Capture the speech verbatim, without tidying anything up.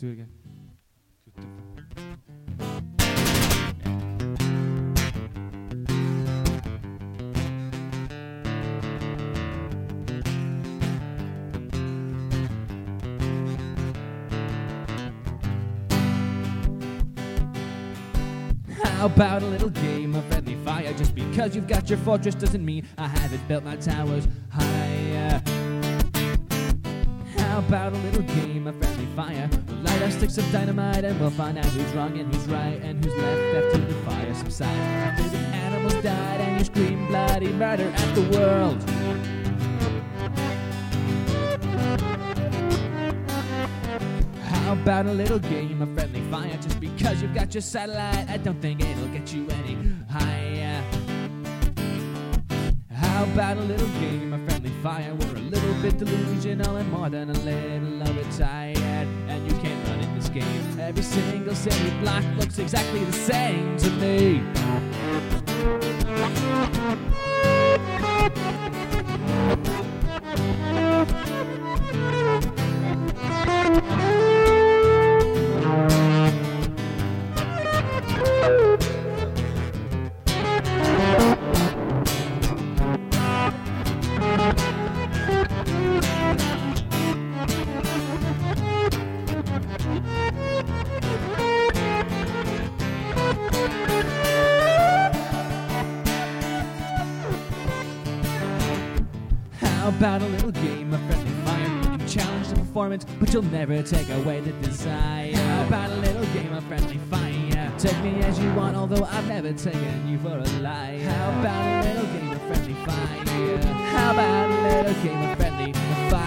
do it again. How about a little game of friendly fire? Just because you've got your fortress doesn't mean I haven't built my towers higher. How about a little game of friendly fire? We'll light up sticks of dynamite and we'll find out who's wrong and who's right and who's left after the fire subsides. After the animals died and you scream bloody murder at the world. How about a little game of friendly fire? Just because you've got your satellite, I don't think it'll get you any higher. How about a little game of friendly fire? We're a little bit delusional and more than a little overtired. And you can't run in this game. Every single city block looks exactly the same to me. How about a little game of friendly fire? You can challenge the performance, but you'll never take away the desire. How about a little game of friendly fire? Take me as you want, although I've never taken you for a lie. How about a little game of friendly fire? How about a little game of friendly fire?